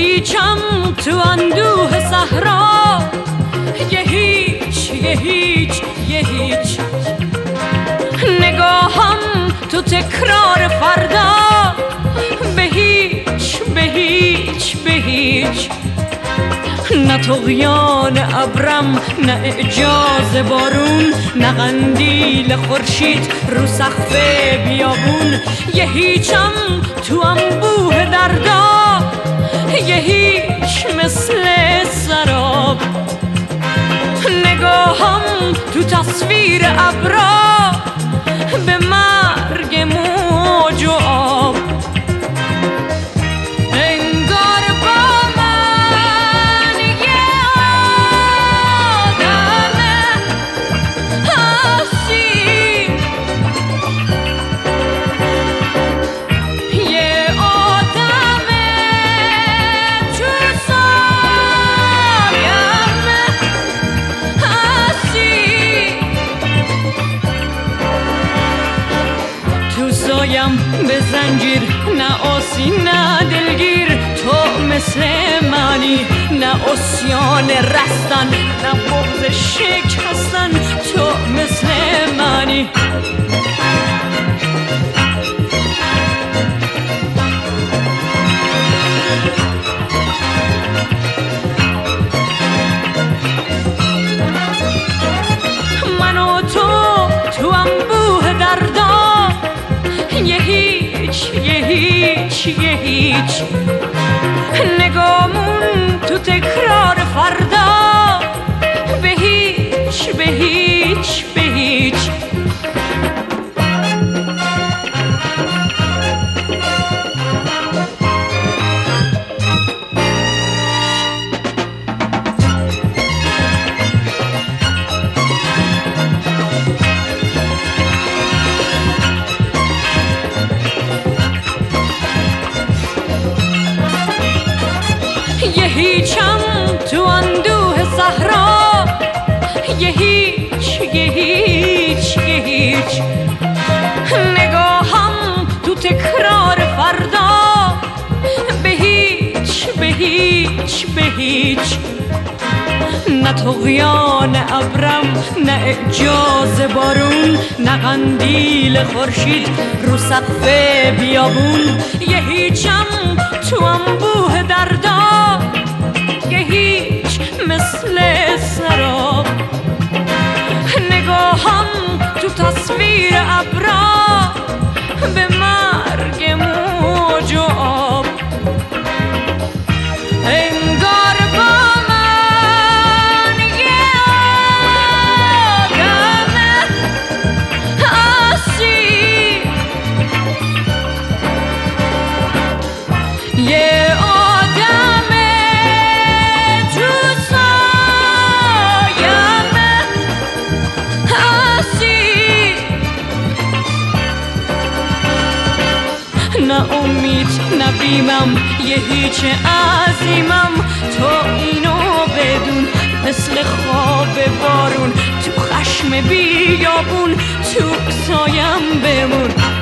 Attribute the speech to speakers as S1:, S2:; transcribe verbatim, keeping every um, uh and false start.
S1: هیچم تو اندوه صحرا، یه هیچ یه هیچ یه هیچ. نگاهم تو تکرار فردا، به هیچ به هیچ به هیچ. نه طغیان ابرم، نه اعجاز بارون، نه قندیل خورشید رو سقف بیابون. یه هیچم تو انبوه دردا، یه هیچ مثل سراب. نگاهم تو تصویر ابرا، به مرگ موج و آب. انگار با من یه آدم هستی، یه آدم تو سایم هستی. تو سایم به زنجیر، نه آسی نه دلگیر. تو مثل منی، نه اسیان رستن، نه بغض شکستن. تو مثل منی. من و تو تو انبوه دردا، یه هیچ یه هیچ یه هیچ. نگامون تو تکرار فردا، به هیچ به هیچ به هیچ. یه هیچم تو اندوه صحرا، یه هیچ یه هیچ یه هیچ. نگاهم تو تکرار فردا، به هیچ به هیچ به هیچ. نه طغیان ابرم، نه اعجاز بارون، نه قندیل خورشید رو سقف بیابون. یه هیچم تو انبوه دردا، یه هیچ مثل سراب. نگاهم تو تصویر ابرا، به مرگ موج و آب. انگار با من یه آدم هستی، یه آدم تو سایم هستی. نه امید نه بیمم، یه هیچ عظیمم. تو اینو بدون، مثل خواب بارون، تو خشم بیابون، تو سایم بمون.